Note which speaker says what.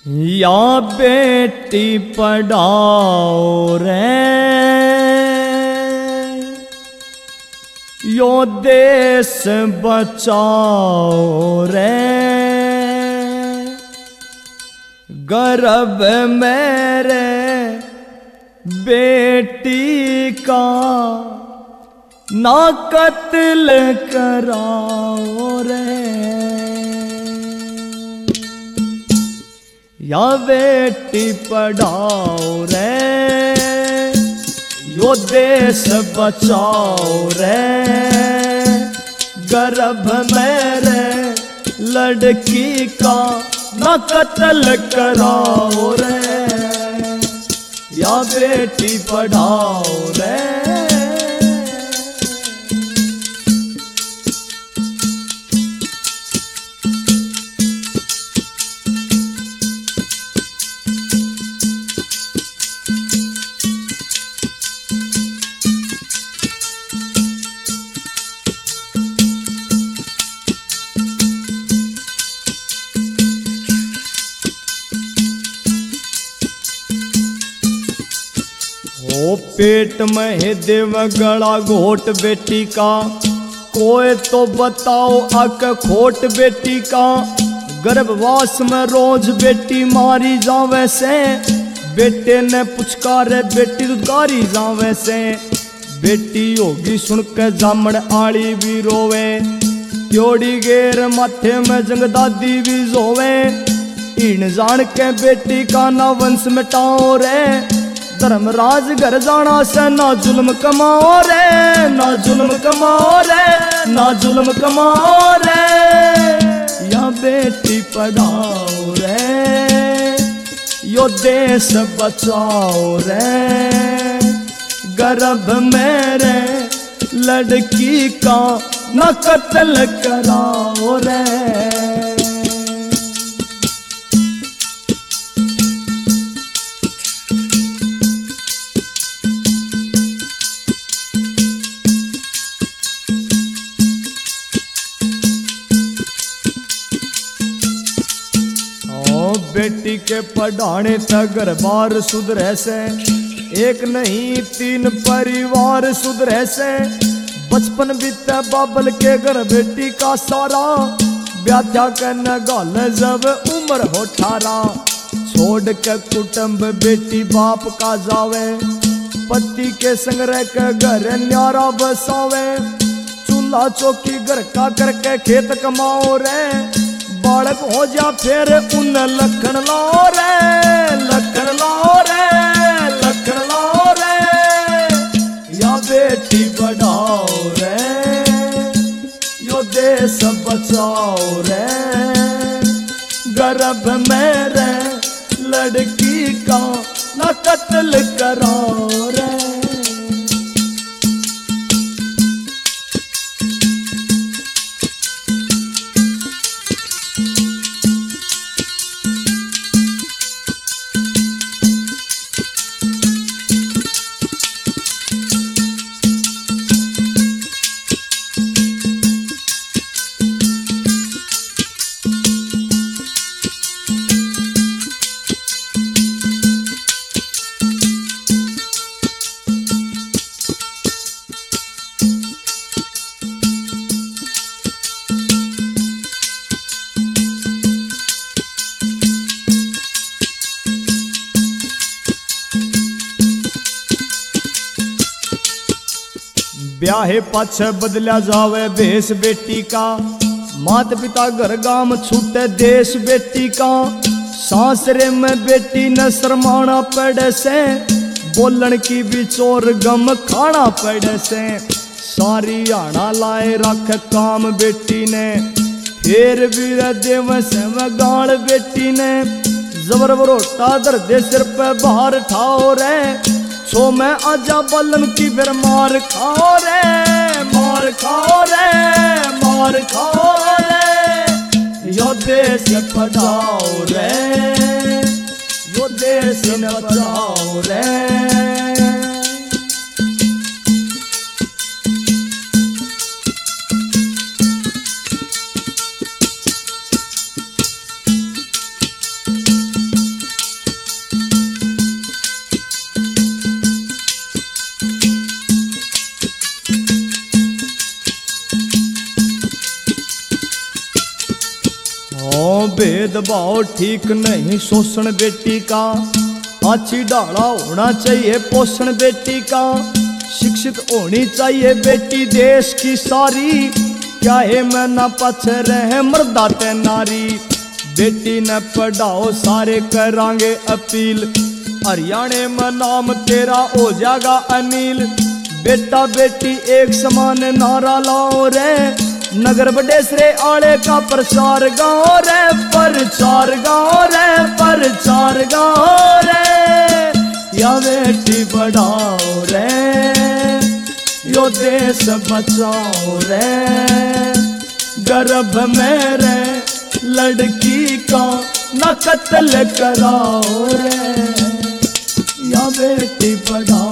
Speaker 1: या बेटी पढ़ाओ रे, यो देश बचाओ रे। गर्भ मेरे बेटी का ना कत्ल कराओ रे। या बेटी पढ़ाओ रे, यो देश बचाओ रे। गर्भ मेरे लड़की का ना कत्ल कराओ रे। या बेटी पढ़ाओ रे। ओ पेट में है देव गला घोट बेटी का, कोई तो बताओ अक खोट बेटी का। गर्भवास में रोज बेटी मारी जावे से, बेटे ने पुचकारे बेटी दुदकारी जावे से। बेटी होगी सुन के जामड़ आड़ी भी रोवे, त्योड़ी गेर माथे में जंग दादी भी जोवे। इन जान के बेटी का ना वंश मिटाओ रे। धर्मराज घर जाना से ना जुल्म कमाओ रे, ना जुल्म कमाओ रे, ना जुल्म कमाओ रे। या बेटी पढ़ाओ रे, यो देश बचाओ रे। गर्भ मेरे लड़की का ना कत्ल कराओ रे। बेटी के पढ़ाने तक घर बार सुधरे से, एक नहीं तीन परिवार सुधरे से। बचपन बीते बाबल के घर बेटी का सारा, ब्याह करने गाल जब उम्र हो 18। छोड़ के कुटुंब बेटी बाप का जावे, पति के संग रह के घर न्यारा बसावे। चूल्हा चौकी घर का करके खेत कमाओ रे। बालक हो जा फिर उन लखन लाओ रे, लखन लाओ रे, लखन लाओ रे। या बेटी बढ़ाओ रे, यो देश बचाओ रे। गर्भ मेरे लड़की का ना कत्ल कराओ रे। ब्याहे पाछे बदला जावे भेष बेटी का, मात पिता घर गाम छूटे देश बेटी का। सासरे में बेटी न शर्माना पड़े से, बोलन की भी चोर गम खाना पड़े से। सारी आना लाए रख काम बेटी ने, फिर भी देव से गाल बेटी ने। जबर बरोटा दर दे सिर पे बाहर ठाओ रे। सो मैं आजा बलन की फिर मार खाओ रे, मार खाओ रे, मार खाओ रे। यो देश पढ़ाओ रे, यो देश बचाओ रे। भेदभाव ठीक नहीं शोषण बेटी का। अच्छी डाला होना चाहिए पोषण बेटी का। शिक्षित होनी चाहिए बेटी देश की सारी, क्या है मैं ना पछे रहे मर्दा ते नारी। बेटी ने पढ़ाओ सारे करांगे अपील, हरियाणे में नाम तेरा हो जाएगा अनिल। बेटा बेटी एक समान नारा लाओ रे, नगर बडेसरे आले का प्रचार गाओ रे, प्रचार गाओ रे, प्रचार गाओ रे। या बेटी बढ़ाओ रे, यो देश बचाओ रे। गर्भ में रे लड़की का न कत्ल कराओ रे, या बेटी बढ़ाओ